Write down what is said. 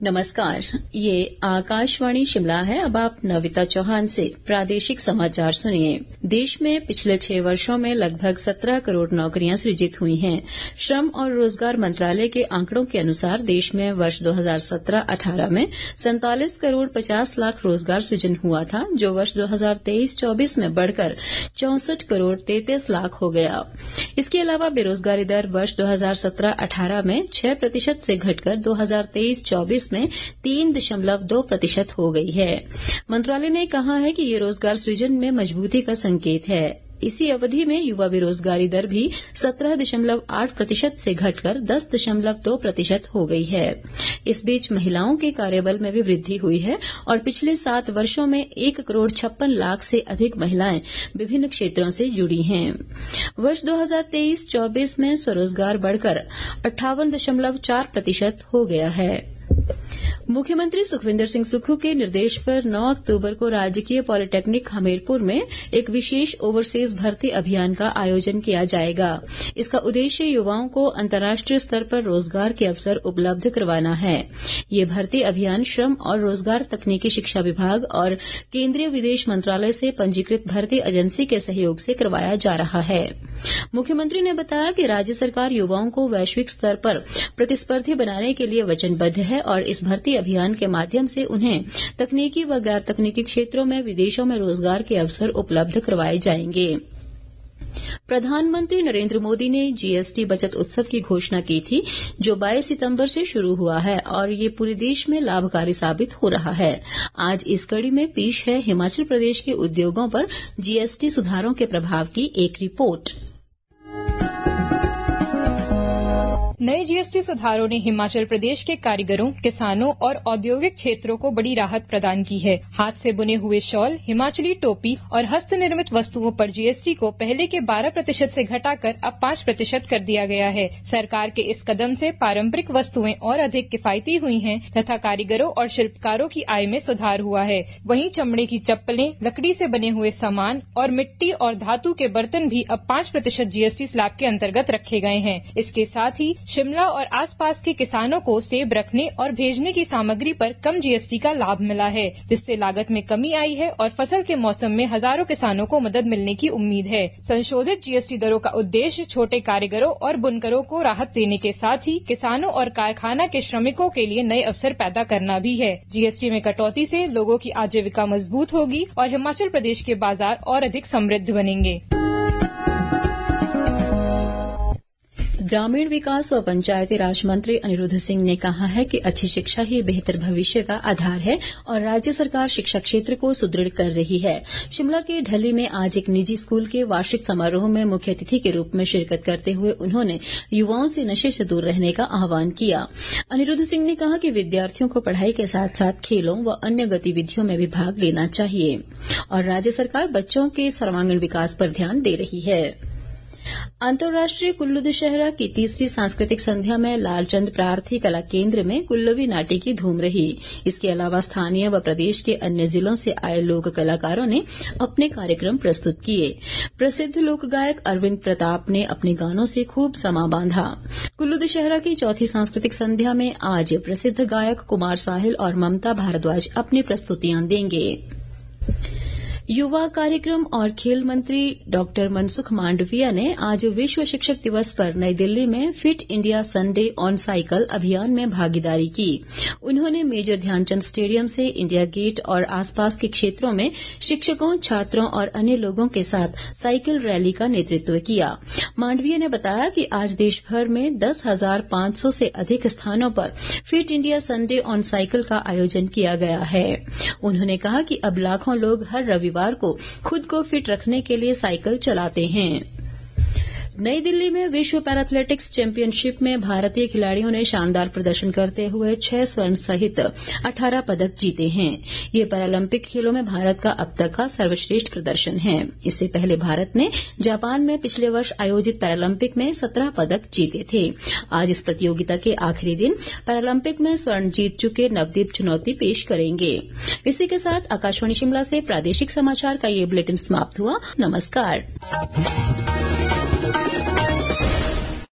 नमस्कार, ये आकाशवाणी शिमला है। अब आप नविता चौहान से प्रादेशिक समाचार सुनिए। देश में पिछले 6 वर्षों में लगभग 17 करोड़ नौकरियां सृजित हुई हैं। श्रम और रोजगार मंत्रालय के आंकड़ों के अनुसार देश में वर्ष 2017-18 में 47 करोड़ 50 लाख रोजगार सृजन हुआ था, जो वर्ष 2023-24 में बढ़कर 64 करोड़ 33 लाख हो गया। इसके अलावा बेरोजगारी दर वर्ष 2017-18 में 6% से घटकर 2023-24 में 3.2% हो गई है। मंत्रालय ने कहा है कि ये रोजगार सृजन में मजबूती का संकेत है। इसी अवधि में युवा बेरोजगारी दर भी 17.8% से घटकर 10.2% हो गई है। इस बीच महिलाओं के कार्यबल में भी वृद्धि हुई है और पिछले 7 वर्षों में 1 करोड़ 56 लाख से अधिक महिलाएं विभिन्न क्षेत्रों से जुड़ी हैं। वर्ष 2023-24 में स्वरोजगार बढ़कर 58.4% हो गया है। मुख्यमंत्री सुखविंदर सिंह सुक्खू के निर्देश पर 9 अक्टूबर को राजकीय पॉलिटेक्निक हमीरपुर में एक विशेष ओवरसीज भर्ती अभियान का आयोजन किया जाएगा। इसका उद्देश्य युवाओं को अंतर्राष्ट्रीय स्तर पर रोजगार के अवसर उपलब्ध करवाना है। ये भर्ती अभियान श्रम और रोजगार तकनीकी शिक्षा विभाग और केंद्रीय विदेश मंत्रालय से पंजीकृत भर्ती एजेंसी के सहयोग से करवाया जा रहा है। मुख्यमंत्री ने बताया कि राज्य सरकार युवाओं को वैश्विक स्तर पर प्रतिस्पर्धी बनाने के लिए वचनबद्ध है और इस भर्ती अभियान के माध्यम से उन्हें तकनीकी व गैर तकनीकी क्षेत्रों में विदेशों में रोजगार के अवसर उपलब्ध करवाए जाएंगे। प्रधानमंत्री नरेंद्र मोदी ने जीएसटी बचत उत्सव की घोषणा की थी, जो 22 सितंबर से शुरू हुआ है और ये पूरे देश में लाभकारी साबित हो रहा है। आज इस कड़ी में पेश है हिमाचल प्रदेश के उद्योगों पर जीएसटी सुधारों के प्रभाव की एक रिपोर्ट। नए जीएसटी सुधारों ने हिमाचल प्रदेश के कारीगरों, किसानों और औद्योगिक क्षेत्रों को बड़ी राहत प्रदान की है। हाथ से बुने हुए शॉल, हिमाचली टोपी और हस्त निर्मित वस्तुओं पर जीएसटी को पहले के 12% से घटाकर अब 5% कर दिया गया है। सरकार के इस कदम से पारंपरिक वस्तुएं और अधिक किफायती हुई हैं तथा कारीगरों और शिल्पकारों की आय में सुधार हुआ है। वहीं चमड़े की चप्पलें, लकड़ी से बने हुए सामान और मिट्टी और धातु के बर्तन भी अब 5% जीएसटी स्लैब के अंतर्गत रखे गए हैं। इसके साथ ही शिमला और आसपास के किसानों को सेब रखने और भेजने की सामग्री पर कम जीएसटी का लाभ मिला है, जिससे लागत में कमी आई है और फसल के मौसम में हजारों किसानों को मदद मिलने की उम्मीद है। संशोधित जीएसटी दरों का उद्देश्य छोटे कारीगरों और बुनकरों को राहत देने के साथ ही किसानों और कारखाना के श्रमिकों के लिए नए अवसर पैदा करना भी है। जीएसटी में कटौती से लोगों की आजीविका मजबूत होगी और हिमाचल प्रदेश के बाजार और अधिक समृद्ध बनेंगे। ग्रामीण विकास व पंचायती राज मंत्री अनिरुद्ध सिंह ने कहा है कि अच्छी शिक्षा ही बेहतर भविष्य का आधार है और राज्य सरकार शिक्षा क्षेत्र को सुदृढ़ कर रही है। शिमला के ढली में आज एक निजी स्कूल के वार्षिक समारोह में मुख्य अतिथि के रूप में शिरकत करते हुए उन्होंने युवाओं से नशे से दूर रहने का आह्वान किया। अनिरुद्ध सिंह ने कहा कि विद्यार्थियों को पढ़ाई के साथ साथ खेलों व अन्य गतिविधियों में भी भाग लेना चाहिए और राज्य सरकार बच्चों के सर्वांगीण विकास पर ध्यान दे रही है। अंतर्राष्ट्रीय कुल्लू दशहरा की तीसरी सांस्कृतिक संध्या में लालचंद प्रार्थी कला केंद्र में कुल्लवी नाटी की धूम रही। इसके अलावा स्थानीय व प्रदेश के अन्य जिलों से आए लोक कलाकारों ने अपने कार्यक्रम प्रस्तुत किए। प्रसिद्ध लोक गायक अरविंद प्रताप ने अपने गानों से खूब समा बांधा। कुल्लू दशहरा की चौथी सांस्कृतिक संध्या में आज प्रसिद्ध गायक कुमार साहिल और ममता भारद्वाज अपनी प्रस्तुतियां देंगे। युवा कार्यक्रम और खेल मंत्री डॉक्टर मनसुख मांडविया ने आज विश्व शिक्षक दिवस पर नई दिल्ली में fit India Sunday on cycle अभियान में भागीदारी की। उन्होंने मेजर ध्यानचंद स्टेडियम से इंडिया गेट और आसपास के क्षेत्रों में शिक्षकों, छात्रों और अन्य लोगों के साथ साइकिल रैली का नेतृत्व किया। मांडविया ने बताया कि आज देश भर में 10,500 से अधिक स्थानों पर fit India Sunday on cycle का आयोजन किया गया है। उन्होंने कहा कि अब लाखों लोग हर रविवार को खुद को फिट रखने के लिए साइकिल चलाते हैं। नई दिल्ली में विश्व पैराथलेटिक्स चैंपियनशिप में भारतीय खिलाड़ियों ने शानदार प्रदर्शन करते हुए 6 स्वर्ण सहित 18 पदक जीते हैं। ये पैरालंपिक खेलों में भारत का अब तक का सर्वश्रेष्ठ प्रदर्शन है। इससे पहले भारत ने जापान में पिछले वर्ष आयोजित पैरालंपिक में 17 पदक जीते थे। आज इस प्रतियोगिता के आखिरी दिन पैरालंपिक में स्वर्ण जीत चुके नवदीप चुनौती पेश करेंगे। इसी के साथ आकाशवाणी शिमला से प्रादेशिक समाचार का ये बुलेटिन समाप्त हुआ। नमस्कार।